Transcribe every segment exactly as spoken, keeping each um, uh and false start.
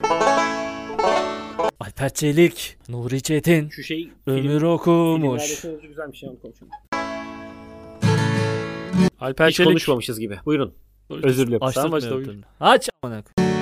Alper Çelik, Nuri Çetin, Şu şey ömür okumuş. Filmlerde güzel bir şey konuşalım. Alper Hiç Çelik. konuşmamışız gibi. Buyurun. Özür dilerim. Açtık Sen mı başla öptün? buyur. Aç amına koyayım.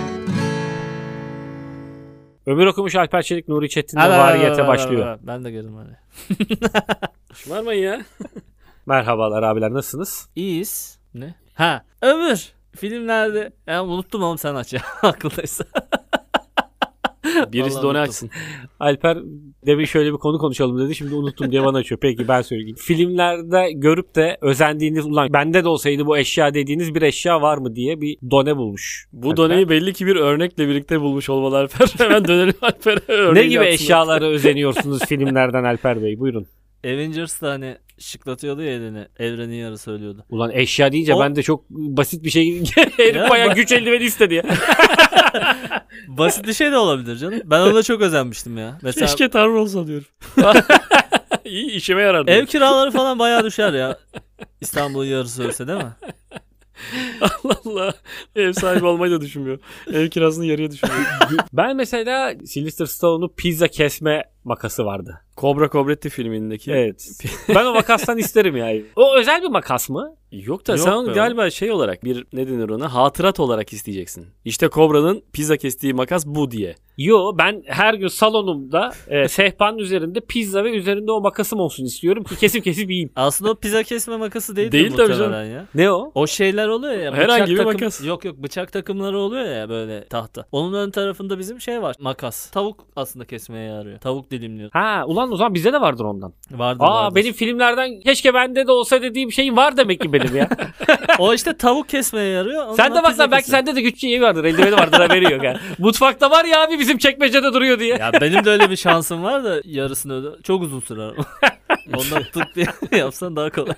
Ömür okumuş Alper Çelik, Nuri Çetin'le Ha, variyete ha, başlıyor. ha, ha. Ben de girdim hadi. Şımarmayın ya. Merhabalar abiler, nasılsınız? İyiyiz. Ne? Ha, Ömür. Filmlerde. Ya unuttum oğlum, sen aç ya. Aklındaysa. Birisi Vallahi de onu unuttum. açsın. Alper demin şöyle bir konu konuşalım dedi. Şimdi unuttum diye bana açıyor. Peki ben söyleyeyim. Filmlerde görüp de özendiğiniz, ulan bende de olsaydı bu eşya dediğiniz bir eşya var mı diye bir done bulmuş. Bu Alper. doneyi belli ki bir örnekle birlikte bulmuş olmalı Alper. Hemen dönelim Alper'e. Ne örneğini gibi atsın. eşyalara özeniyorsunuz filmlerden Alper Bey? Buyurun. Avengers'da hani şıklatıyordu ya elini. Evrenin yarı söylüyordu. Ulan eşya deyince O- ben de çok basit bir şey. Herif Ya bayağı bak- güç eldiveni istedi ya. Basit bir şey de olabilir canım. Ben ona çok özenmiştim ya. Mesela Keşke Tanrı olsa diyorum. İyi işime yarardı. ev kiraları falan bayağı düşer ya. İstanbul'un yarısı ölse değil mi? Allah Allah. Ev sahibi olmayı da düşünmüyor. Ev kirasını yarıya düşünüyor. Ben mesela Sylvester Stallone'un pizza kesme makası vardı. Cobra Cobretti filmindeki. Evet. Ben o makastan isterim yani. O özel bir makas mı? Yok da Yok sen onu be. galiba şey olarak bir ne denir ona hatırat olarak isteyeceksin. İşte Cobra'nın pizza kestiği makas bu diye. Yo, ben her gün salonumda e, sehpanın üzerinde pizza ve üzerinde o makasım olsun istiyorum ki kesip kesip yiyeyim. Aslında o pizza kesme makası değil, Değil tabii muhtemelen canım. ya. Ne o? O şeyler oluyor ya. Herhangi bıçak bir takım- makas. Yok yok, bıçak takımları oluyor ya böyle tahta. Onun ön tarafında bizim şey var, makas. Tavuk aslında kesmeye yarıyor. Tavuk dilimliyor. Ha ulan o zaman bize de vardır ondan. Vardır Aa vardır. benim filmlerden keşke bende de olsa dediğim şey var demek ki benim ya. O işte tavuk kesmeye yarıyor. o Sen zaman de bak pizza lan, belki kesiyor. sende de güç şeyi vardır. Eldiveni vardır, haberi yok yani. Mutfakta var ya abi, bizim çekmecede duruyor diye. Ya benim de öyle bir şansım var da yarısını öde. Çok uzun sürer. Ondan tık diye yapsan daha kolay.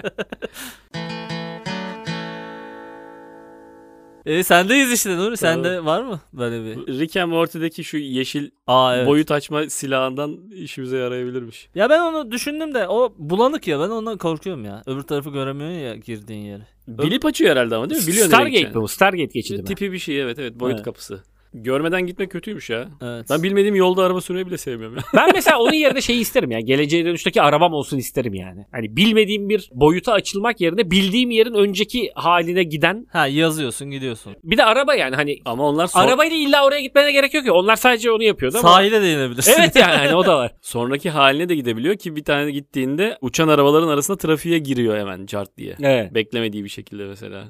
E sendeyiz işte Nuri. Sende var mı böyle bir? Rick and Morty'deki şu yeşil Aa evet. boyut açma silahından işimize yarayabilirmiş. Ya ben onu düşündüm de o bulanık ya, ben ondan korkuyorum ya. Öbür tarafı göremiyorsun ya girdiğin yeri. Bilip açıyor herhalde ama değil mi? Biliyor nereye Stargate gideceğini. mi bu? Stargate geçidi mi? Tipi bir şey, evet evet boyut Evet. kapısı. Görmeden gitmek kötüymüş ya. Evet. Ben bilmediğim yolda araba sürmeyi bile sevmiyorum ya. Ben mesela onun yerine şeyi isterim ya. Geleceğe dönüşteki arabam olsun isterim yani. Hani bilmediğim bir boyuta açılmak yerine bildiğim yerin önceki haline giden. Ha, yazıyorsun gidiyorsun. Bir de araba yani hani. Ama onlar son- Arabayla illa oraya gitmene gerek yok ki. Onlar sadece onu yapıyordu ama. Sahile de inebilirsin. Evet yani hani o da var. sonraki haline de gidebiliyor ki bir tane gittiğinde uçan arabaların arasında trafiğe giriyor hemen cart diye. Evet. Beklemediği bir şekilde mesela.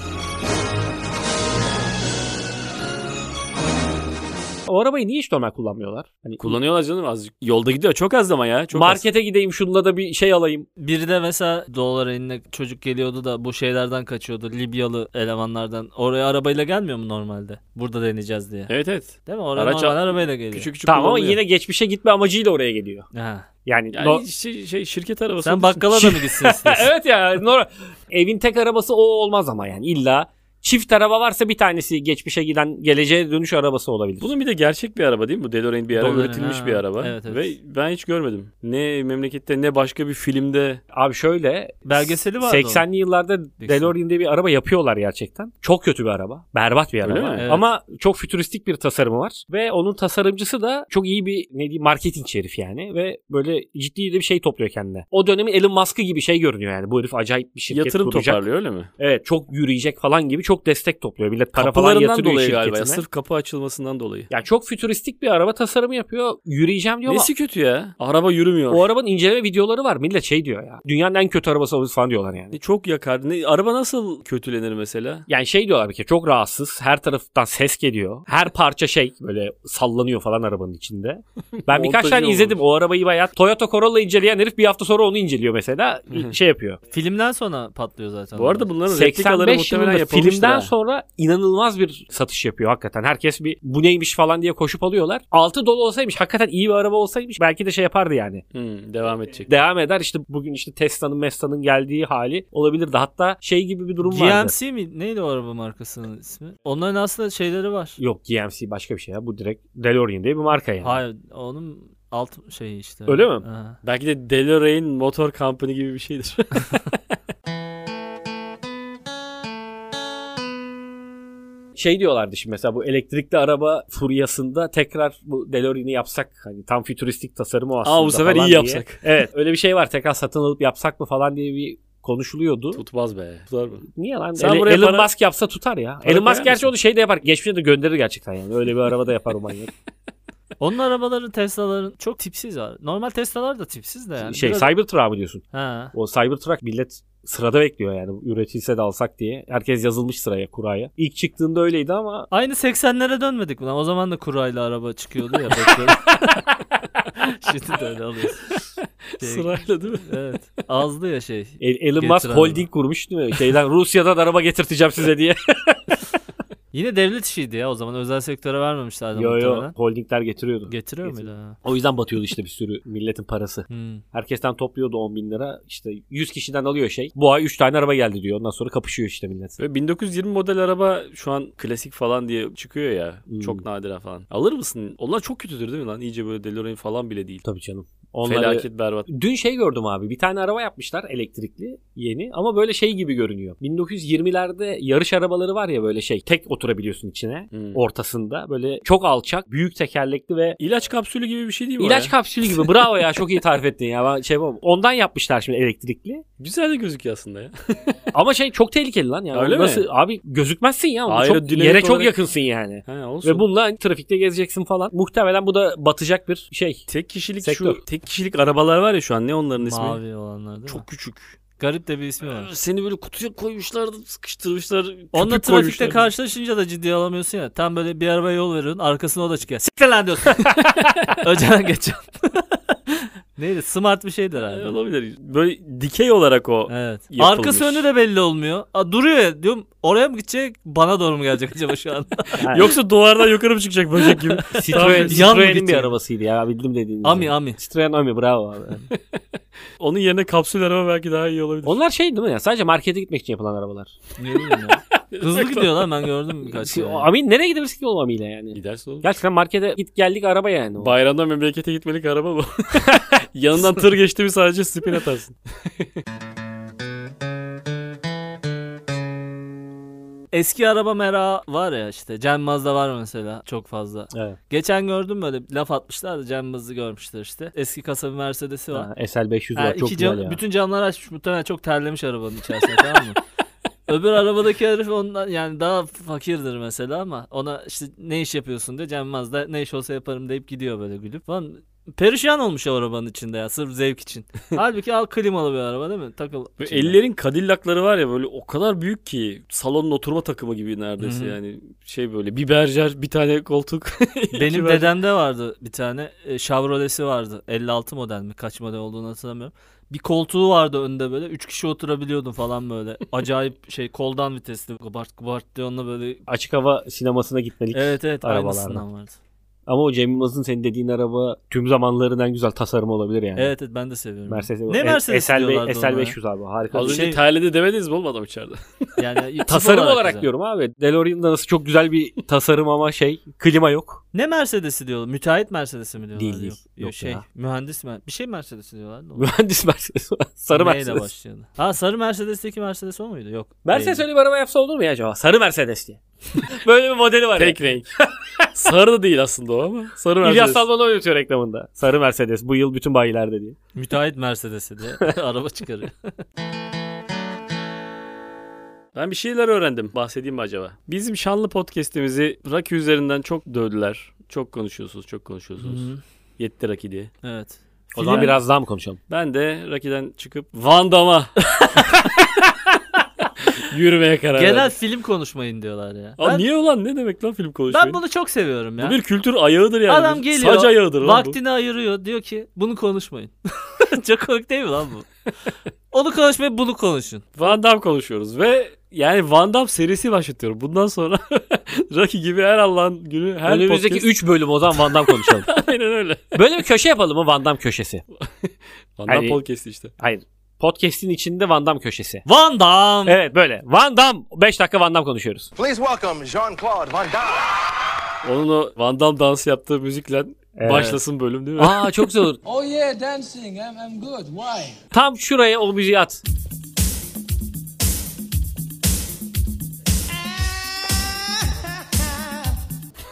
O arabayı niye hiç normal kullanmıyorlar? Hani Kullanıyorlar canım azıcık. Yolda gidiyor çok az ama ya. Çok markete gideyim şununla da bir şey alayım. Biri de mesela dolar eline çocuk geliyordu da bu şeylerden kaçıyordu. Libyalı elemanlardan. Oraya arabayla gelmiyor mu normalde? Burada deneyeceğiz diye. az. Evet evet. Değil mi? Oraya Araç- normal arabayla geliyor. Küçük küçük Tamam ama kullanılıyor. yine geçmişe gitme amacıyla oraya geliyor. Ha. Yani, Yani no- şey, şey, şirket arabası. Sen olduğu için- bakkala da mı gitsin istiyorsun? evet ya normal. Evin tek arabası o olmaz ama yani illa çift araba varsa bir tanesi geçmişe giden geleceğe dönüş arabası olabilir. Bunun bir de gerçek bir araba değil mi? Bu DeLorean bir ara DeLorean, üretilmiş ha. bir araba. Evet, evet. Ve ben hiç görmedim. Ne memlekette ne başka bir filmde. Abi şöyle Belgeseli vardı seksenli yıllarda DeLorean'de bir araba yapıyorlar gerçekten. Çok kötü bir araba. Berbat bir Öyle araba. mi? Evet. Ama çok fütüristik bir tasarımı var. Ve onun tasarımcısı da çok iyi bir ne diyeyim marketing herif yani. Ve böyle ciddi de bir şey topluyor kendine. O dönemin Elon Musk'ı gibi şey görünüyor yani. Bu herif acayip bir şirket Yatırım kuracak. toparlıyor öyle mi? Evet, çok yürüyecek falan gibi çok destek topluyor. Millet para falan Kapılarından yatırıyor dolayı şirketine. galiba. Ya, sırf kapı açılmasından dolayı. Yani çok fütüristik bir araba tasarımı yapıyor. Yürüyeceğim diyor Nesi kötü ya? Araba yürümüyor. ama o arabanın inceleme videoları var. Millet şey diyor ya. Dünyanın en kötü arabası olur falan diyorlar yani. Ne çok yakar. Ne, araba nasıl kötülenir mesela? Yani şey diyorlar bir kere, çok rahatsız. Her taraftan ses geliyor. Her parça şey böyle sallanıyor falan arabanın içinde. Ben birkaç Montajı tane izledim. olmuş. O arabayı bayağı Toyota Corolla inceleyen herif bir hafta sonra onu inceliyor mesela. şey yapıyor. Filmden sonra patlıyor zaten. Bu arada bunların replikaları seksen beş muhtemelen yılında yapılmıştır filmden ha. sonra inanılmaz bir satış yapıyor hakikaten. Herkes bir bu neymiş falan diye koşup alıyorlar. Altı dolu olsaymış, hakikaten iyi bir araba olsaymış belki de şey yapardı yani. Hmm, devam edecek. Devam eder işte, bugün işte Tesla'nın Mesta'nın geldiği hali olabilirdi. Hatta şey gibi bir durum G M vardı. C mi? Neydi o araba markasının ismi? Onların aslında şeyleri var. Yok, G M C başka bir şey ya. Bu direkt DeLorean diye bir marka yani. Hayır, onun alt şeyi işte. Öyle mi? Ha. Belki de DeLorean Motor Company gibi bir şeydir. şey diyorlardı şimdi mesela bu elektrikli araba furyasında tekrar bu DeLorean'i yapsak hani tam fütüristik tasarım o aslında. Aa bu sefer falan iyi diye. yapsak. Evet öyle bir şey var tekrar satın alıp yapsak mı falan diye bir konuşuluyordu. Tutmaz be. Tutar mı? Niye lan? Sen Ele- buraya Elon para- Musk yapsa tutar ya. Para Elon Musk koyar gerçi mısın? onu şey de yapar. Geçmişte de gönderir gerçekten yani. Öyle bir araba da yapar o manyak. Onun arabaları Tesla'ların çok tipsiz abi. Normal Tesla'lar da tipsiz de yani. şey Biraz- Cybertruck mı diyorsun? Ha. O Cybertruck millet sırada bekliyor yani. Üretilse de alsak diye. Herkes yazılmış sıraya, kuraya. İlk çıktığında öyleydi ama Aynı seksenlere dönmedik mi lan? O zaman da kurayla araba çıkıyordu ya. bekliyorum. Şimdi de öyle alıyorsun. Şey, Sırayla değil mi? evet. Azdı ya şey. El- Elon Getir Musk araba. holding kurmuş değil mi? Şeyden Rusya'dan araba getirteceğim size diye. Yine devlet işiydi ya o zaman. Özel sektöre vermemişlerdi yo yo muhtemelen. holdingler getiriyordu. Getiriyor Getir- muydu ha? O yüzden batıyordu işte bir sürü milletin parası. Hmm. Herkesten topluyordu on bin lira. İşte yüz kişiden alıyor şey. Bu ay üç tane araba geldi diyor. Ondan sonra kapışıyor işte millet. Ve bin dokuz yüz yirmi model araba şu an klasik falan diye çıkıyor ya. Hmm. Çok nadiren falan. Alır mısın? Onlar çok kötüdür değil mi lan? İyice böyle DeLorean falan bile değil. Tabii canım. Onları... Felaket berbat. Dün şey gördüm abi. Bir tane araba yapmışlar elektrikli yeni ama böyle şey gibi görünüyor. bin dokuz yüz yirmilerde yarış arabaları var ya böyle şey. Tek oturabiliyorsun içine. Hmm. Ortasında böyle çok alçak, büyük tekerlekli ve İlaç kapsülü gibi bir şey değil mi? o ilaç ya? kapsülü gibi. Bravo ya çok iyi tarif ettin ya. Ben şey yapamam. Ondan yapmışlar şimdi elektrikli. Güzel de gözüküyor aslında ya. Ama şey çok tehlikeli lan ya. Öyle mi? Nasıl abi gözükmezsin ya. Çok, Aerodinamik yere çok olarak- yakınsın yani. He olsun. Ve bununla trafikte gezeceksin falan. Muhtemelen bu da batacak bir şey. tek kişilik Sektör. şu tek kişilik arabalar var ya şu an ne onların ismi? Mavi olanlar değil mi? Çok küçük. Garip de bir ismi var. Seni böyle kutuya koymuşlar, sıkıştırmışlar. Onunla köpük trafikte koymuşlar. karşılaşınca da ciddiye alamıyorsun ya. Tam böyle bir arabaya yol veriyorsun. Arkasına o da çıkıyor. Siktir lan diyorsun. Önceden geçeceğim. Neydi? Smart bir şeydir Ee, abi. olabilir. Böyle dikey olarak o. Evet. Yapılmış. Arkası önü de belli olmuyor. Aa, duruyor ya. Diyorum oraya mı gidecek? Bana doğru mu gelecek acaba şu an? Yani Yoksa duvardan yukarı mı çıkacak böcek gibi? Citroen, yan mı Citroen'in bir gidecek? arabasıydı ya. Bildim dediğiniz. Ami gibi. ami. Citroen Ami bravo abi. Onun yerine kapsül araba belki daha iyi olabilir. Onlar şey değil mi ya? Sadece markete gitmek için yapılan arabalar. Ne bileyim ya. Hızlı gidiyor lan ben gördüm birkaç kere. O Ami nereye gidebilirsin ki o Ami'yle yani? Gidersin oğlum. Gerçekten markete git geldik araba yani. o. Bayramda memlekete gitmelik araba bu. Yanından tır geçti mi sadece spin atarsın. Eski araba merakı var ya işte. Cem Mazda var mesela çok fazla. Evet. Geçen gördüm böyle laf atmışlar da Cem Maz'ı görmüşler işte. Eski kasa bir Mercedes'i var. Ha, S L beş yüz Ha, var çok iki güzel cam- ya. Bütün camları açmış muhtemelen çok terlemiş arabanın içerisinde tamam mı? Öbür arabadaki herif ondan yani daha fakirdir mesela ama ona işte ne iş yapıyorsun diye Cem Mazda ne iş olsa yaparım deyip gidiyor böyle gülüp falan. Perişan olmuş o arabanın içinde ya sırf zevk için. Halbuki al klimalı bir araba değil mi? Takıl. Ve içinde. ellerin Cadillac'ları var ya böyle o kadar büyük ki salonun oturma takımı gibi neredeyse Hı hı. yani şey böyle bir berjer bir tane koltuk. iki Benim berjer. dedemde vardı bir tane e, Chevrolet'si vardı. elli altı model mi? Kaç model olduğunu hatırlamıyorum. Bir koltuğu vardı önde böyle. Üç kişi oturabiliyordun falan böyle. Acayip şey koldan vitesli. Kubart kubart diye onunla böyle. Açık hava sinemasına gitmelik. Evet evet arabalardan. aynısından vardı. Ama o Cem Yılmaz'ın senin dediğin araba tüm zamanların en güzel tasarımı olabilir yani. Evet evet ben de seviyorum. Mercedes. Ne Mercedes S L diyorlardı S L ona beş yüz abi harika. Az bir önce şey. şey- terledi demediniz mi oğlum adam içeride? Yani tip Tasarım olarak, güzel. diyorum abi. DeLorean'da nasıl çok güzel bir tasarım ama şey klima yok. Ne Mercedes'i diyorlar? Müteahhit Mercedes'i mi diyorlar? Değil, değil. Yok, yok, Yok şey ya. mühendis mi? Bir şey Mercedes'i diyorlar. Mühendis Mercedes. Sarı Neyle Mercedes. başlıyordu? Ha sarı Mercedes'teki Mercedes o muydu? Yok. Mercedes değil. öyle bir araba yapsa olur mu ya acaba? Sarı Mercedes diye. Böyle bir modeli var Tek ya. renk. Sarı da değil aslında o ama. Sarı İlyas Mercedes. Salman oynatıyor reklamında. Sarı Mercedes. Bu yıl bütün bayilerde diye. Müteahhit Mercedes'i diye araba çıkarıyor. Ben bir şeyler öğrendim. Bahsedeyim mi acaba? Bizim şanlı podcast'imizi Rocky üzerinden çok dövdüler. Çok konuşuyorsunuz, çok konuşuyorsunuz. Hı hı. Yetti Rocky diye. Evet. O zaman Film- biraz daha mı konuşalım? Ben de Rocky'den çıkıp Van Damme'a yürümeye karar Genel verdim. film konuşmayın diyorlar ya. Aa, Ben, niye ulan? Ne demek lan film konuşmayı? ben bunu çok seviyorum ya. Bu bir kültür ayağıdır yani. Adam Bir geliyor, Sac ayağıdır lan bu. vaktini ayırıyor. Diyor ki bunu konuşmayın. Çok komik değil mi lan bu? Onu konuşmayıp bunu konuşun. Van Damme konuşuyoruz ve yani Van Damme serisi başlatıyorum. Bundan sonra Rocky gibi her Allah'ın günü her Önümüzdeki podcast... üç bölüm o zaman Van Damme konuşalım. Aynen öyle. Böyle bir köşe yapalım mı Van Damme köşesi? Van Damme Hani- podcast'i işte. Hayır. Podcast'in içinde Van Damme köşesi. Van Damme. Evet böyle. Van Damme. beş dakika Van Damme konuşuyoruz. Please welcome Jean-Claude Van Damme. Onun o Van Damme dansı yaptığı müzikle Evet. başlasın bölüm değil mi? Aa çok güzel olur. Oh yeah, dancing. I'm, I'm good. Why? Tam şuraya o müziği at.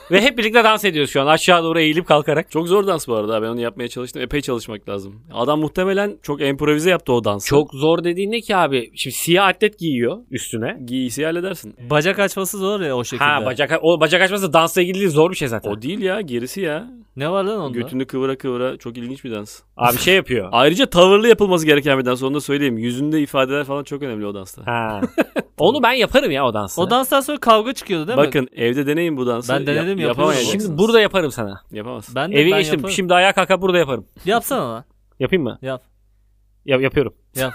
Ve hep birlikte dans ediyoruz şu an aşağı doğru eğilip kalkarak. Çok zor dans bu arada. Ben onu yapmaya çalıştım. Epey çalışmak lazım. Adam muhtemelen çok improvize yaptı o dansı. Çok zor dediğin ne ki abi? Şimdi siyah atlet giyiyor üstüne. Giysi halledersin. Bacak açması zor ya o şekilde. Ha bacak o bacak açması dansla ilgili değil, zor bir şey zaten. O değil ya, gerisi ya. Ne var lan onda? Götünü kıvıra kıvıra, çok ilginç bir dans. Abi şey yapıyor. Ayrıca tavırlı yapılması gereken bir dans, onu da söyleyeyim. Yüzünde ifadeler falan çok önemli o dansta. Ha. Onu ben yaparım ya o dansı. O danstan sonra kavga çıkıyordu değil mi? Bakın evde deneyin bu dansı. Ben denedim, Yap- yapıyorum. yapamayacaksınız. Şimdi burada yaparım sana. Yapamazsın. Ben de Eve ben geçtim. yaparım. Şimdi ayağa kalkıp burada yaparım. Yapsana lan. Yapayım mı? Yap. Yap yapıyorum. Yap.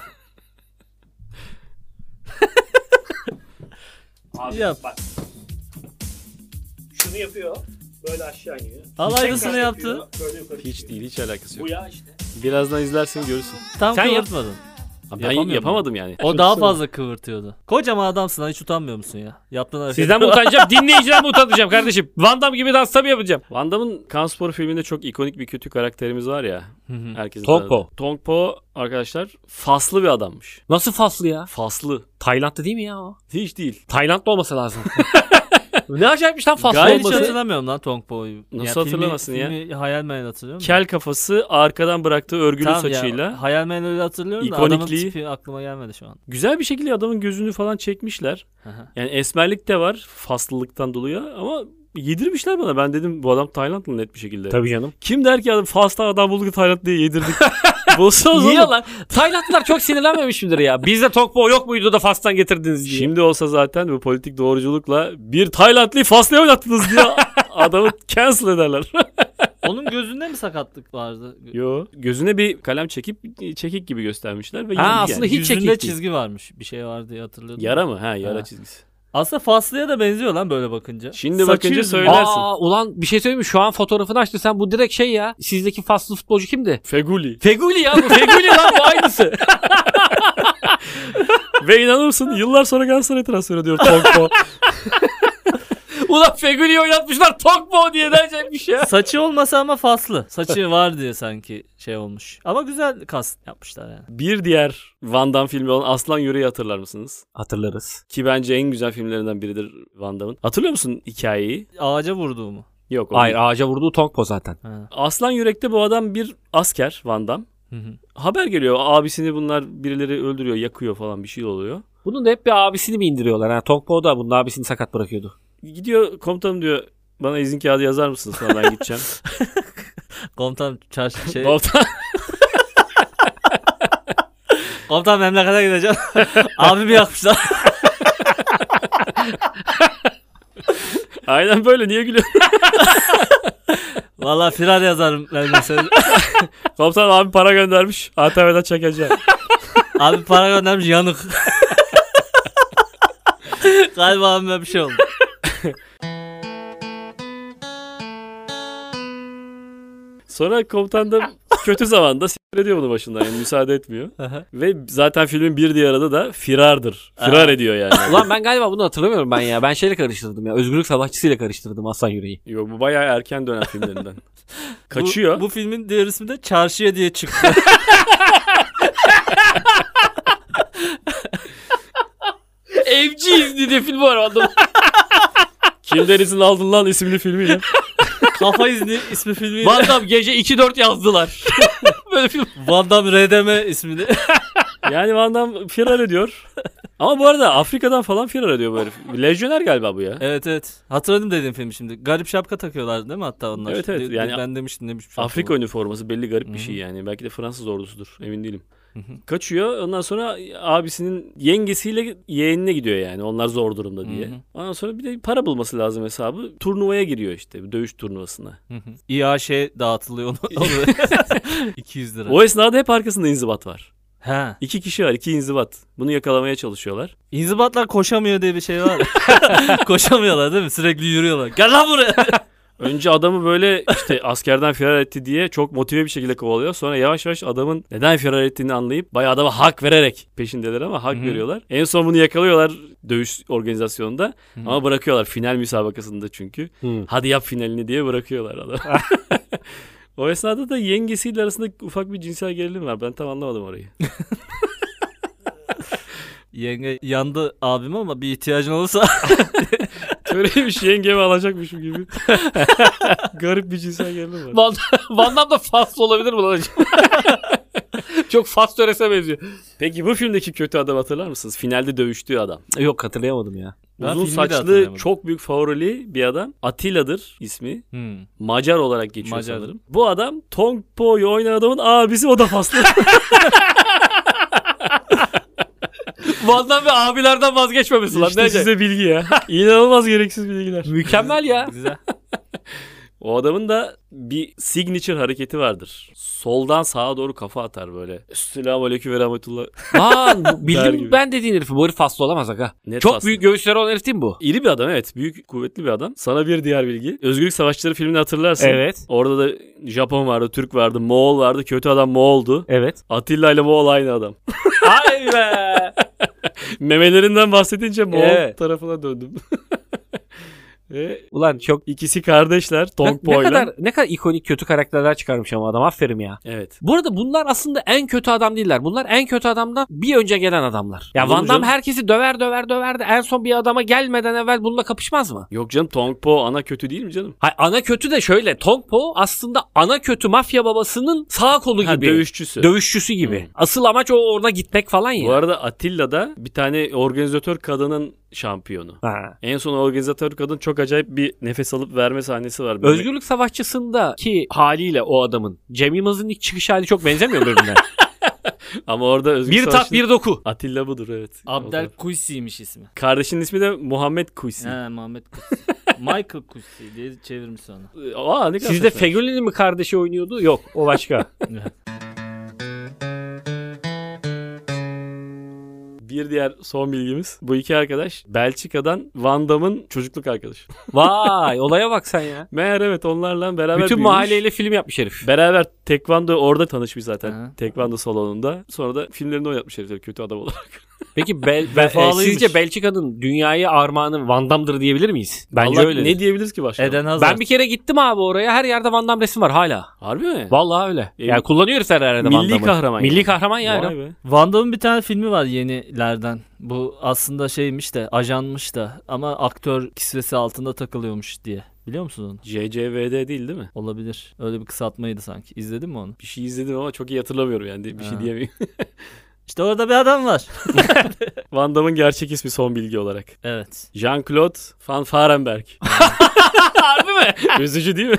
Abi, Yap. Bak. Şunu yapıyor. Böyle aşağı iniyor. Al aynısını yaptı. Böyle yukarı Hiç çıkıyor. değil, hiç alakası yok. Bu ya işte. Birazdan izlersin, görürsün. Tam Sen yap. kıvırtmadın. Ben Yapamıyorum. yapamadım yani. O daha fazla kıvırtıyordu. Kocaman adamsın, hiç utanmıyor musun ya? Yaptığın hareket. Sizden mi utanacağım? Dinleyiciden mi utanacağım kardeşim? Van Damme gibi dans tabii yapacağım. Van Damme'ın Kampspor filminde çok ikonik bir kötü karakterimiz var ya. Herkesin Tong Po. tanıdığı. Tong Po arkadaşlar faslı bir adammış. Nasıl faslı ya? Faslı. Tayland'da değil mi ya o? Hiç değil. Tayland'da olması lazım. Ne acayipmiş lan faslı Gayet Hiç olması. hatırlamıyorum lan Tong Po'yu. Nasıl hatırlamazsın ya? Filmi Hayal Meyal hatırlıyorum. Kel kafası, arkadan bıraktığı örgülü Tamam saçıyla. ya, Hayal Meyal öyle hatırlıyorum da adamın İkonikliği. tipi aklıma gelmedi şu an. Güzel bir şekilde adamın gözünü falan çekmişler. Aha. Yani esmerlik de var faslılıktan dolayı ama yedirmişler bana. Ben dedim bu adam Taylandlı net bir şekilde. Tabii canım. Kim der ki adam Fas'ta adam bulduk Tayland diye yedirdik. Bozsanız Niye oğlum. lan? Taylandlılar çok sinirlenmemiş midir ya? Bizde Tong Po yok muydu da Fas'tan getirdiniz diye. Şimdi olsa zaten bu politik doğruculukla bir Taylandlıyı Fas'la oynattınız diye adamı cancel ederler. Onun gözünde mi sakatlık vardı? Yo, gözüne bir kalem çekip çekik gibi göstermişler ve Ha, yedik aslında yani. hiç Yüzünde çekik değil. çizgi varmış. Bir şey var diye hatırlıyordum. Yara mı? Ha, yara Ha. çizgisi. Aslında Faslı'ya da benziyor lan böyle bakınca. Şimdi Saçı bakınca yüzü- söylersin. Aa ulan bir şey söyleyeyim mi? Şu an fotoğrafını açtı. Sen bu direkt şey ya. Sizdeki faslı futbolcu kimdi? Feguli. Feguli ya bu. Feguli lan bu aynısı. Ve inanır mısın yıllar sonra Galatasaray transfer ediyor Tong Po. Ulan Feguli'yi oynatmışlar Tong Po diye denecekmiş ya. Saçı olmasa ama faslı. Saçı var diye sanki şey olmuş. Ama güzel kas yapmışlar yani. Bir diğer Van Damme filmi olan Aslan Yüreği hatırlar mısınız? Hatırlarız. Ki bence en güzel filmlerinden biridir Van Damme'ın. Hatırlıyor musun hikayeyi? Ağaca vurduğumu. Yok. o Hayır değil. ağaca vurduğu Tong Po zaten. Ha. Aslan Yürek'te bu adam bir asker Van Damme. Hı hı. Haber geliyor abisini bunlar birileri öldürüyor, yakıyor falan bir şey oluyor. Bunun da hep bir abisini mi indiriyorlar? Ha, Tong Po da bunun abisini sakat bırakıyordu. Gidiyor komutanım diyor bana izin kağıdı yazar mısınız sonra ben gideceğim. Komutan çarşı şey. Komutan Komutan memlekete gideceğim. Abimi yakmışlar. aynen böyle niye gülüyorsun? Vallahi firar yazarım ben mesela. Komutan abi para göndermiş. A T V'den çekeceğim. Abi para göndermiş yanık. Galiba abime bir şey oldu. Sonra komutan da kötü zamanda s*** ediyor bunu başından yani müsaade etmiyor. Ve zaten filmin bir diğer adı da firardır. Firar Aa. ediyor yani. Ulan ben galiba bunu hatırlamıyorum ben ya. Ben şeyle karıştırdım ya. Özgürlük Savaşçısı'yla karıştırdım Aslan Yüreği. Yo, bu bayağı erken dönem filmlerinden. Kaçıyor. Bu, bu filmin diğer ismi de Çarşıya diye çıktı. Evci izni diye film var adam. Kimden izin aldın lan isimli filmiyle. Kafa izni ismi filmiyle. Van Damme gece iki dört yazdılar. Böyle film. Van Damme R D M ismini. Yani Van Damme firar ediyor. Ama bu arada Afrika'dan falan firar ediyor bu herif. Lejyoner galiba bu ya. Evet evet. Hatırladım dediğim filmi şimdi. Garip şapka takıyorlar değil mi hatta onlar? Evet, evet. De- Yani ben demiştim demiş. bir şey Afrika oldu. üniforması belli garip bir Hı hı. şey yani. Belki de Fransız ordusudur. Emin değilim. Hı hı. Kaçıyor. Ondan sonra abisinin yengesiyle yeğenine gidiyor yani. Onlar zor durumda diye. Hı hı. Ondan sonra bir de para bulması lazım hesabı. Turnuvaya giriyor işte. Bir dövüş turnuvasına. Hı hı. İAŞ dağıtılıyor onu. iki yüz lira. O esnada hep arkasında inzibat var. Ha. İki kişi var. iki inzibat. Bunu yakalamaya çalışıyorlar. İnzibatlar koşamıyor diye bir şey var. Koşamıyorlar değil mi? Sürekli yürüyorlar. Gel lan buraya. Önce adamı böyle işte askerden firar etti diye çok motive bir şekilde kovalıyor. Sonra yavaş yavaş adamın neden firar ettiğini anlayıp bayağı adama hak vererek peşindeler ama hak Hı-hı. veriyorlar. En son bunu yakalıyorlar dövüş organizasyonunda. Hı-hı. Ama bırakıyorlar final müsabakasında çünkü. Hı. Hadi yap finalini diye bırakıyorlar adamı. O esnada da yengesiyle arasında ufak bir cinsel gerilim var. Ben tam anlamadım orayı. Yenge yandı abim ama bir ihtiyacın olursa Söylemiş yengemi alacakmışım gibi. Garip bir cinsel gerilim var. Van, Van Damme da faslı olabilir mi lan acaba? Çok fast törese benziyor. Peki bu filmdeki kötü adam hatırlar mısınız? Finalde dövüştüğü adam. Yok hatırlayamadım ya. Ben Uzun filmi de saçlı hatırlayamadım. çok büyük favorili bir adam. Atilla'dır ismi. Hmm. Macar olarak geçiyor Macar. sanırım. Bu adam Tong Po'yu oynayan adamın abisi, o da faslı. Van Damme abilerden vazgeçmemesi lan. İşte Nece? size bilgi ya. İnanılmaz gereksiz bilgiler. Mükemmel ya. Güzel. O adamın da bir signature hareketi vardır. Soldan sağa doğru kafa atar böyle. Esselamu aleyküm ve rahmetullah. Aa, bu- Der bildim gibi. ben dediğin herifi. Bu herif faslı olamaz aga. Net Çok faslı. büyük göğüsleri olan herif değil mi bu? İri bir adam, evet. Büyük, kuvvetli bir adam. Sana bir diğer bilgi. Özgürlük Savaşçıları filmini hatırlarsın. Evet. Orada da Japon vardı, Türk vardı, Moğol vardı. Kötü adam Moğol'du. Evet. Atilla ile Moğol aynı adam. Ay be. Memelerinden bahsedince Moğol Evet. tarafına döndüm. Ve Ulan çok ikisi kardeşler. ne, Tong ne Po'yla. kadar ne kadar ikonik kötü karakterler çıkarmış ama adam, aferin ya. Evet. Bu arada bunlar aslında en kötü adam değiller. Bunlar en kötü adamdan bir önce gelen adamlar. Ya Olur Van Damme canım. herkesi döver döver döver de en son bir adama gelmeden evvel bununla kapışmaz mı? Yok canım, Tong Po ana kötü değil mi canım? Hay, ana kötü de şöyle. Tong Po aslında ana kötü mafya babasının sağ kolu Ha, gibi. dövüşçüsü. Dövüşçüsü gibi. Hı. Asıl amaç o orada gitmek falan ya. Bu arada Atilla'da bir tane organizatör kadının şampiyonu. Ha. En son organizatör kadın çok acayip bir nefes alıp verme sahnesi var. Böyle. Özgürlük Savaşçısındaki haliyle o adamın Cem Yılmaz'ın ilk çıkış hali çok benzemiyor birbirine. Ama orada Özgürlük Bir tat Savaşı'nın- bir doku. Atilla budur, evet. Abdel O da- Kuysi'ymiş ismi. Kardeşinin ismi de Muhammed Kuysi. He, Muhammed Kuysi. Michael Kuysi diye çevirmiş onu. Aa, ne kadar Sizde saçma. Fegüli'nin mi kardeşi oynuyordu? Yok, o başka. Bir diğer son bilgimiz. Bu iki arkadaş Belçika'dan Van Damme'ın çocukluk arkadaşı. Vay, olaya bak sen ya. Meğer evet onlarla beraber Bütün büyümüş. mahalleyle film yapmış herif. Beraber tekvando orada tanışmış zaten. Hı. Tekvando salonunda. Sonra da filmlerini oynatmış herifler kötü adam olarak. Peki Bel Be- e, Vefalıymış. sizce Belçika'nın dünyaya armağanı Van Damme'dır diyebilir miyiz? Bence Allah, öyle. ne diyebiliriz ki başka? Eden Hazard. Ben bir kere gittim abi oraya. Her yerde Van Damme resim var hala. Harbi mi? Vallahi öyle. E, Yani kullanıyoruz her yerde Van milli Damme'ı. kahraman Milli yani. kahraman ya. Vay be. Van Damme'ın bir tane filmi var yenilerden. Bu aslında şeymiş de, ajanmış da ama aktör kisvesi altında takılıyormuş diye. Biliyor musun onu? C C V D değil değil mi? Olabilir. Öyle bir kısaltmaydı sanki. İzledin mi onu? Bir şey izledim ama çok iyi hatırlamıyorum yani. Bir şey Ha. diyemeyim. İşte orada bir adam var. Van Damme'ın gerçek ismi son bilgi olarak. Evet. Jean-Claude Van Varenberg. Harbi mi? Üzücü değil mi?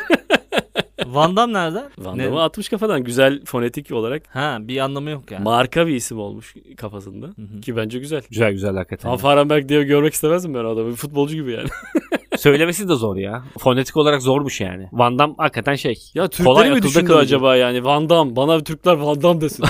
Van Damme nereden? Van Ne- Damme atmış kafadan güzel fonetik olarak. Ha, bir anlamı yok yani. Marka bir isim olmuş kafasında. hı. Ki bence güzel. Güzel güzel hakikaten. Van Varenberg diye görmek istemezdim ben o adamı. Bir futbolcu gibi yani. Söylemesi de zor ya. Fonetik olarak zormuş yani. Van Damme hakikaten şey. Ya Kolay Türkleri mi akılda düşündü kalıcı. acaba yani? Van Damme. Bana Türkler Van Damme desin.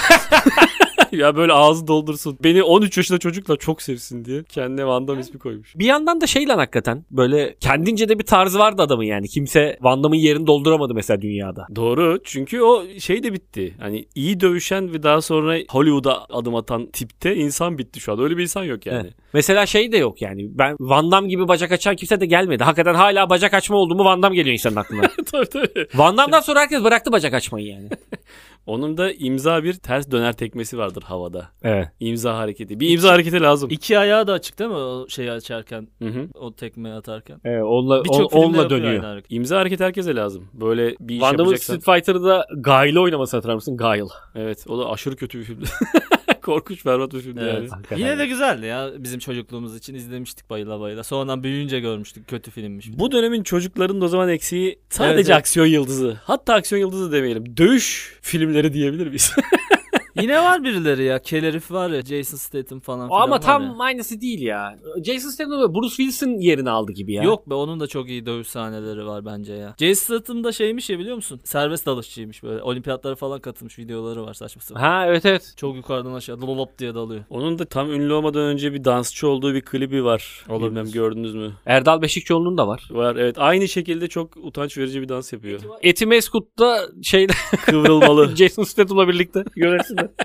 Ya böyle ağzı doldursun. Beni on üç yaşında çocuklar çok sevsin diye kendine Van Damme ismi koymuş. Bir yandan da şey lan hakikaten. Böyle kendince de bir tarzı vardı adamın yani. Kimse Van Damme'ın yerini dolduramadı mesela dünyada. Doğru. Çünkü o şey de bitti. Hani iyi dövüşen ve daha sonra Hollywood'a adım atan tipte insan bitti şu an. Öyle bir insan yok yani. Evet. Mesela şey de yok yani. Ben Van Damme gibi bacak açan kimse de gelmedi. Hakikaten hala bacak açma oldu mu Van Damme geliyor insanın aklına. tabii tabii. Van Damme'dan sonra herkes bıraktı bacak açmayı yani. Onun da imza bir ters döner tekmesi vardır havada. Evet. İmza hareketi. Bir imza hareketi lazım. İki ayağı da açık değil mi o şeyi açarken? Hı hı. O tekmeyi atarken. Evet, onunla, on, Birçok filmde onunla yapıyor dönüyor. aynı hareket. İmza hareketi herkese lazım. Böyle bir iş Van Damme'ın yapacaksan. Street Fighter'da Guile'ı oynaması hatırlar mısın? Guile. Evet, o da aşırı kötü bir filmdi. Korkunç, berbat bir filmdi Evet. yani. Hakikaten. Yine de güzeldi ya, bizim çocukluğumuz için izlemiştik bayıla bayıla. Sonradan büyüyünce görmüştük kötü filmmiş. Bu dönemin çocuklarının o zaman eksiği sadece Evet, evet. aksiyon yıldızı. Hatta aksiyon yıldızı demeyelim. Dövüş filmleri diyebilir miyiz? Yine var birileri ya. Kellerif var ya, Jason Statham falan O filan ama var tam ya. aynısı değil ya. Jason Statham ve Bruce Willis'in yerini aldı gibi ya. Yok be, onun da çok iyi dövüş sahneleri var bence ya. Jason Statham da şeymiş ya, biliyor musun? Serbest dalışçıymış böyle. Olimpiyatlara falan katılmış, videoları var saçma sapan. Ha evet evet. Çok yukarıdan aşağı lolop diye dalıyor. Onun da tam ünlü olmadan önce bir dansçı olduğu bir klibi var. Olabilir. Bilmem gördünüz mü? Erdal Beşikçioğlu'nun da var. Var, evet. Aynı şekilde çok utanç verici bir dans yapıyor. Eti Meskut'ta şeyde Kıvrılmalı. Jason Statham'la birlikte görürsün de.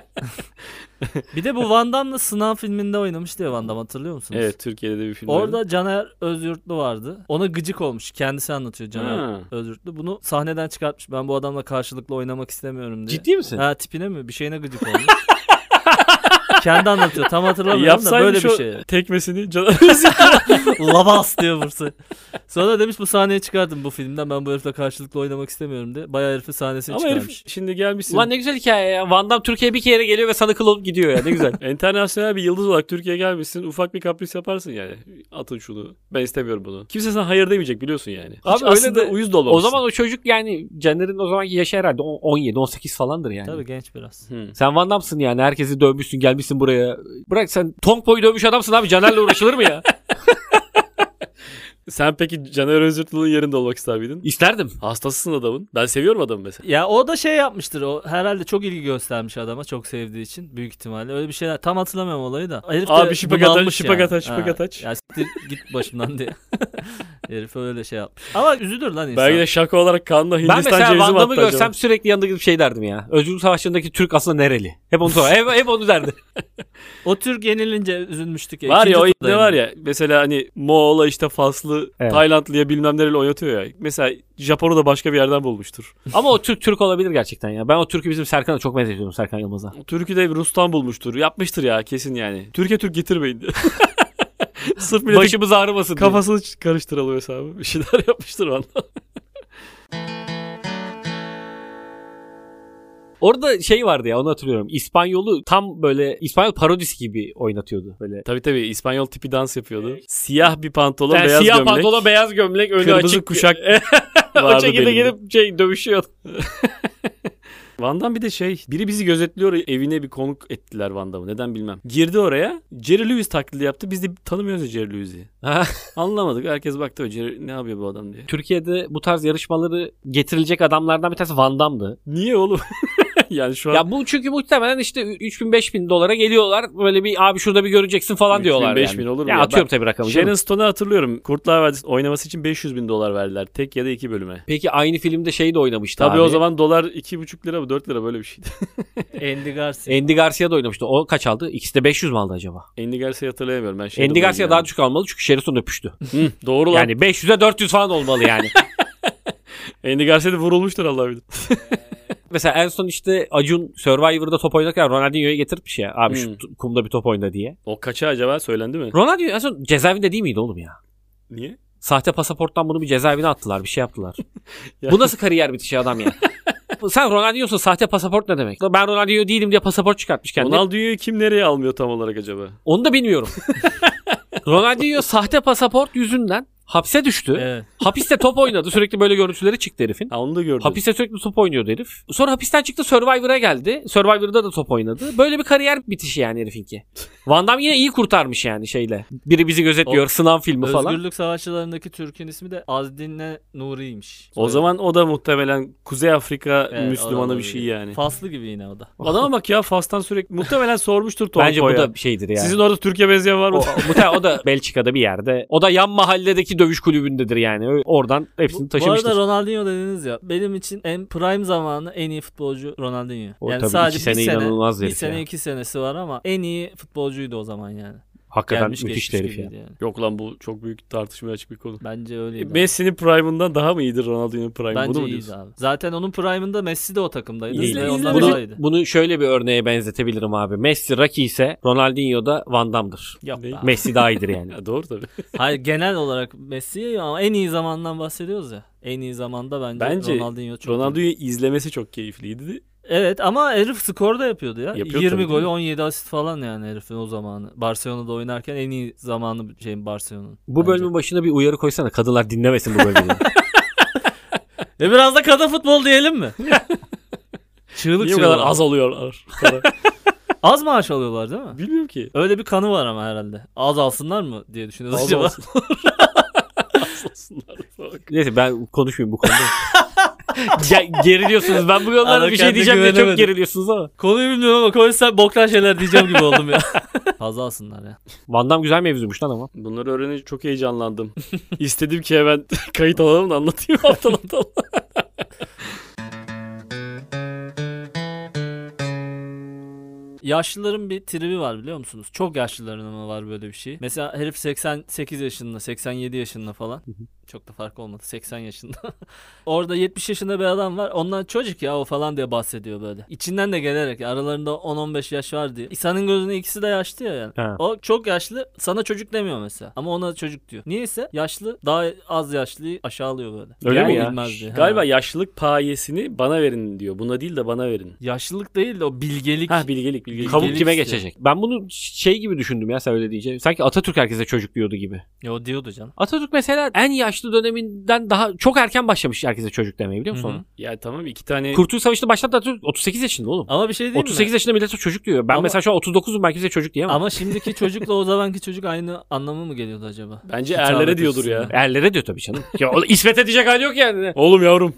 Bir de bu Van Damme'la Sınav filminde oynamıştı ya Van Damme, hatırlıyor musunuz? Evet, Türkiye'de de bir film. Orada Caner Özyurtlu vardı. Ona gıcık olmuş. Kendisi anlatıyor, Caner Ha. Özyurtlu. Bunu sahneden çıkartmış. Ben bu adamla karşılıklı oynamak istemiyorum diye. Ciddi misin? Ha, tipine mi? Bir şeyine gıcık olmuş. Kendi anlatıyor. Tam hatırlamıyorum da Yapsaymış böyle bir o şey. tekmesini Caner Özyurtlu Labas diyor vursa. Sonra demiş bu sahneye çıkardım bu filmden. Ben bu herifle karşılıklı oynamak istemiyorum diye. Bayağı herifin sahnesini Ama çıkarmış. herif şimdi gelmişsin. Ulan ne güzel hikaye ya. Van Damme Türkiye'ye bir kere geliyor ve sana kıl olup gidiyor ya. Ne güzel. Enternasyonel bir yıldız olarak Türkiye'ye gelmişsin. Ufak bir kapris yaparsın yani. Atın şunu. Ben istemiyorum bunu. Kimse sana hayır demeyecek biliyorsun yani. Hiç Abi öyle aslında de- uyuz da O olmamışsın. zaman o çocuk yani Caner'in o zamanki yaşı herhalde on yedi on sekiz falandır yani. Tabii genç biraz. Hı. Sen Van Damme'sın yani. Herkesi dövmüşsün, gelmişsin buraya. Bırak sen Tong Boy'u dövmüş adamsın abi. Caner'le uğraşılır mı ya? Sen peki Caner Özürtlü'nün yerinde olmak ister miydin? İsterdim. Hastasısın adamın. Ben seviyorum adamı mesela. Ya o da şey yapmıştır. O herhalde çok ilgi göstermiş adama. Çok sevdiği için. Büyük ihtimalle. Öyle bir şeyler. Tam hatırlamıyorum olayı da. Herif de Abi şipak bunalmış ataç, şipak yani. ataç, şipak Ha, ataç. Ya siktir git başımdan diye. Herif öyle şey yapmış. Ama üzülür lan insan. Belki de şaka olarak kanla Ben Hindistan mesela cevizi Van mi Damme'ı attı görsem acaba? sürekli yanında gidip şey derdim ya. Özgürlük Savaşı'ndaki Türk aslında nereli? Hep onu sorar. hep, hep onu derdi. O Türk yenilince üzülmüştük ya. Var ya o İkinci ne turdaydı. var ya mesela hani Moğol'a işte Faslı, Evet. Taylandlı'ya bilmem nereli oynatıyor ya. Mesela Japon'u da başka bir yerden bulmuştur. Ama o Türk Türk olabilir gerçekten ya. Ben o Türk'ü bizim Serkan'a çok benzetiyorum, Serkan Yılmaz'a. Türk'ü de Rus'tan bulmuştur. Yapmıştır ya kesin yani. Türkiye Türk getirmeyin diye. Sırf milletin Başımız ağrımasın diye. kafasını karıştıralım hesabı. Bir şeyler yapmıştır valla. Orada şey vardı ya, onu hatırlıyorum. İspanyol'u tam böyle İspanyol parodisi gibi oynatıyordu. Böyle. Tabii tabii İspanyol tipi dans yapıyordu. Siyah bir pantolon, Yani beyaz siyah gömlek. pantolon, beyaz gömlek, önü Kırmızı açık. kuşak o vardı şekilde belinde. gelip şey dövüşüyor. Van Damme bir de şey, biri bizi gözetliyor, evine bir konuk ettiler Van Damme'ı. Neden bilmem. Girdi oraya, Jerry Lewis taklidi yaptı. Biz de tanımıyoruz ya Jerry Lewis'i. Anlamadık. Herkes baktı, Jerry ne yapıyor bu adam diye. Türkiye'de bu tarz yarışmaları getirilecek adamlardan bir tanesi Van Damme'dı. Niye oğlum? Yani şu an Ya bu çünkü muhtemelen işte üç bin beş bin dolara geliyorlar. Böyle bir abi şurada bir göreceksin falan üç bin, diyorlar beş yani. bin olur mu ya? ya? Atıyorum Ben- tabii rakamı. Sharon canım. Stone'u hatırlıyorum. Kurtlar Vadisi oynaması için beş yüz bin dolar verdiler. Tek ya da iki bölüme. Peki aynı filmde şey de oynamıştı Tabii abi. o zaman dolar iki buçuk lira mı dört lira böyle bir şeydi. Andy Garcia. Andy Garcia da oynamıştı. O kaç aldı? İkisi de beş yüz mü aldı acaba? Andy Garcia'yı hatırlayamıyorum. Ben şeyde Andy Garcia buldum daha yani. düşük almalı çünkü Sheraton öpüştü. Hı, doğru lan. Yani beş yüze dört yüz falan olmalı yani. Andy Garcia da vurulmuştur Allah bilir. Mesela en son işte Acun Survivor'da top oynarken Ronaldinho'yu getirtmiş ya. Abi şu Hmm. t- kumda bir top oyna diye. O kaça acaba söylendi mi? Ronaldinho en son cezaevinde değil miydi oğlum ya? Niye? Sahte pasaporttan bunu bir cezaevine attılar. Bir şey yaptılar. Ya- Bu nasıl kariyer bitişi adam ya? Sen Ronaldinho'sun, sahte pasaport ne demek? Ben Ronaldinho değilim diye pasaport çıkartmış kendine. Ronaldinho'yu kim nereye almıyor tam olarak acaba? Onu da bilmiyorum. Ronaldinho sahte pasaport yüzünden hapse düştü. Evet. Hapiste top oynadı. Sürekli böyle görüntüleri çıktı herifin. Ha onu da gördüm. Hapiste sürekli top oynuyordu herif. Sonra hapisten çıktı, Survivor'a geldi. Survivor'da da top oynadı. Böyle bir kariyer bitişi yani herifinki. Van Damme yine iyi kurtarmış yani şeyle. Biri bizi gözetliyor, O- sınav filmi falan. Özgürlük Savaşçılarındaki Türk'ün ismi de Azdin'le Nuri'ymiş. O zaman o da muhtemelen Kuzey Afrika Evet, Müslümanı o da bir şey olabilir. yani. Faslı gibi yine o da. Adama bak ya Fas'tan sürekli muhtemelen sormuştur Tonko'ya. Bence bu da bir şeydir yani. Sizin orada Türkiye benzeyen var mı? O, muhtemelen o da Belçika'da bir yerde. O da yan mahalledeki dövüş kulübündedir yani. Ö- Oradan hepsini Bu, bu taşımıştır. arada Ronaldinho dediniz ya. Benim için en prime zamanı en iyi futbolcu Ronaldinho. O Yani tabii sadece iki sene bir sene, inanılmaz bir herif sene ya. iki senesi var ama en iyi futbolcuydu o zaman yani. Hakikaten Gelmiş müthiş geçmiş herif ya. gibiydi yani. Yok lan bu çok büyük tartışmaya açık bir konu. Bence öyleydi. Messi'nin prime'ından daha mı iyidir Ronaldinho'nun prime? Bunu Bence mu iyiydi diyorsun? abi. Zaten onun prime'ında Messi de o takımdaydı. İyiydi. Ve ondan Bunu, daha iyiydi. bunu şöyle bir örneğe benzetebilirim abi. Messi Rocky ise Ronaldinho da Van Damme'dır. Yok Ne? be abi. Messi daha iyidir yani. Ya doğru tabii. Hayır genel olarak Messi'ye ama en iyi zamandan bahsediyoruz ya. En iyi zamanda bence, Bence Ronaldinho çok iyi. Ronaldinho'yu izlemesi çok keyifliydi. Evet ama herif skor da yapıyordu ya. Yapıyor yirmi tabii, gol değil mi? on yedi asist falan yani herifin o zamanı. Barcelona'da oynarken en iyi zamanı şeyin Barcelona'nın. Bu bence. bölümün başına bir uyarı koysana. Kadınlar dinlemesin bu bölümü. E biraz da kadın futbol diyelim mi? Çığlık Niye bu çığlık. kadar az alıyorlar? Az maaş alıyorlar değil mi? Bilmiyorum ki. Öyle bir kanı var ama herhalde. Az alsınlar mı diye düşünüyoruz Az acaba. olsun. Az olsunlar. Neyse ben konuşmayayım bu konuda. Ge- geriliyorsunuz. Ben bu konularda Ana bir şey kendi diyeceğim diye çok güvenemedim. geriliyorsunuz ama. Konuyu bilmiyorum ama konuşsam boktan şeyler diyeceğim gibi oldum ya. Fazla alsınlar ya. Van Damme güzel mevzuymuş lan ama. Bunları öğrenince çok heyecanlandım. İstedim ki hemen kayıt alalım da anlatayım haftan haftan. Yaşlıların bir tribi var biliyor musunuz? Çok yaşlıların ama var böyle bir şey. Mesela herif seksen sekiz yaşında, seksen yedi yaşında falan. Çok da fark olmadı. seksen yaşında. Orada yetmiş yaşında bir adam var. Ondan çocuk ya o falan diye bahsediyor böyle. İçinden de gelerek aralarında on on beş yaş var diye. İnsanın gözünde ikisi de yaşlı ya yani. Ha. O çok yaşlı sana çocuk demiyor mesela. Ama ona çocuk diyor. Niyeyse yaşlı daha az yaşlıyı aşağılıyor böyle. Öyle mi ya? Bilmez diye. Galiba Ha. yaşlılık payesini bana verin diyor. Buna değil de bana verin. Yaşlılık değil de o bilgelik. Ha bilgelik bilgelik. Kabuk Bilgelik kime istiyor. geçecek? Ben bunu şey gibi düşündüm ya sen öyle deyince. Sanki Atatürk herkese çocuk diyordu gibi. Ya o diyordu canım. Atatürk mesela en yaşlı döneminden daha çok erken başlamış herkese çocuk demeye biliyor musun? Hı hı. onu? Ya tamam iki tane Kurtuluş Savaşı'nda başlattı Atatürk otuz sekiz yaşında oğlum. Ama bir şey değil otuz sekiz mi? yaşında millete çocuk diyor. Ben Ama- mesela şu an otuz dokuzum ben kimseye çocuk diyemem. Ama şimdiki çocukla o zamanki çocuk aynı anlamı mı geliyordu acaba? bence Hitabet erlere diyordur ya. açısından. Erlere diyor tabii canım. Ya o İsmet edecek hali yok yani. Oğlum yavrum.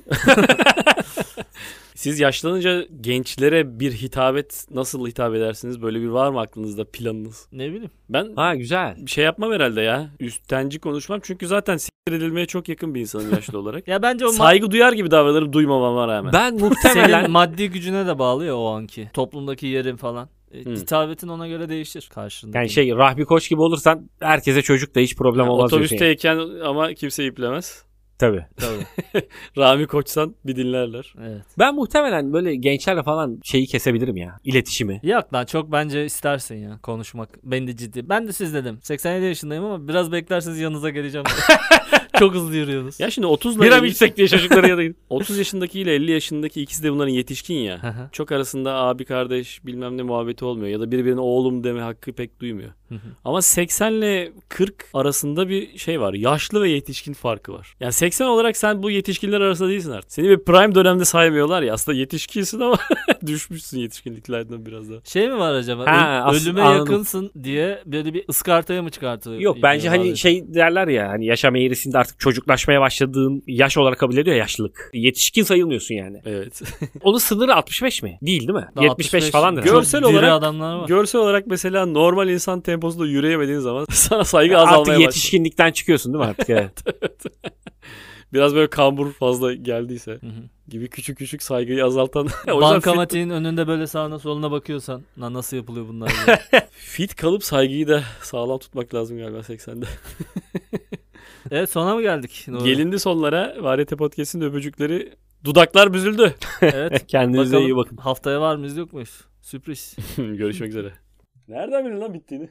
Siz yaşlanınca gençlere bir hitabet nasıl hitap edersiniz? Böyle bir var mı aklınızda planınız? Ne bileyim. Ben Ha güzel. bir şey yapmam herhalde ya. Üstenci konuşmam çünkü zaten siktir edilmeye çok yakın bir insanım yaşlı olarak. Ya bence o ma- Saygı duyar gibi davranırım duymamama rağmen. Ben muhtemelen senin maddi gücüne de bağlı ya o anki. Toplumdaki yerin falan. E, Hı. hitabetin ona göre değişir karşında. yani şey Rahmi Koç gibi olursan herkese çocuk da hiç problem Yani olmaz diyorsun. Yani. otobüsteyken ama kimse iplemez. Tabii. Tabii. Rami Koçsan bir dinlerler. Evet. Ben muhtemelen böyle gençlerle falan şeyi kesebilirim ya. İletişimi. Yok lan çok bence istersin ya konuşmak. Ben de ciddi. Ben de siz dedim. seksen yedi yaşındayım ama biraz beklerseniz yanınıza geleceğim. Çok hızlı yürüyorsunuz. Ya şimdi otuzla Bira mı elli içsek diye çocuklara ya da otuz yaşındakiyle elli yaşındaki ikisi de bunların yetişkin ya. Hı hı. Çok arasında abi kardeş bilmem ne muhabbeti olmuyor ya da birbirine oğlum deme hakkı pek duymuyor. Hı hı. Ama seksenle kırk arasında bir şey var. Yaşlı ve yetişkin farkı var. Yani seksen olarak sen bu yetişkinler arasında değilsin artık. Seni bir prime dönemde saymıyorlar ya. Aslında yetişkinsin ama düşmüşsün yetişkinliklerden biraz daha. Şey mi var acaba? Ha, Öl- aslında ölüme anladım. yakınsın diye böyle bir ıskartaya mı çıkartıyor? Yok bence diyorlar hani ya. şey derler ya hani yaşam eğrisinde artık çocuklaşmaya başladığın yaş olarak kabul ediyor ya yaşlılık. Yetişkin sayılmıyorsun yani. Evet. Onun sınırı altmış beş mi? Değil değil mi? Daha yetmiş beş falandır. Gör- Çok Görsel diri olarak- adamlar var. Görsel olarak mesela normal insan temposunda yürüyemediğin zaman sana saygı Artık azalmaya başlıyor. yetişkinlikten çıkıyorsun değil mi artık? Evet. Biraz böyle kambur fazla geldiyse Hı hı. gibi küçük küçük saygıyı azaltan. O yüzden fit, Bankamatiğin önünde böyle sağına soluna bakıyorsan lan nasıl yapılıyor bunlar diye. fit kalıp saygıyı da sağlam tutmak lazım galiba seksende. Evet sona mı geldik? Nuri? Gelindi sonlara. Variyete Podcast'in öpücükleri. Dudaklar büzüldü. Evet. Kendinize Bakalım iyi bakın. haftaya var mıyız yok muyuz? Sürpriz. Görüşmek üzere. Nereden bildin lan bittiğini?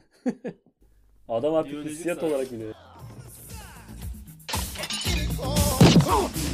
Adam artık Biyolojik hissiyat saat. olarak biliyor. Oh, oh.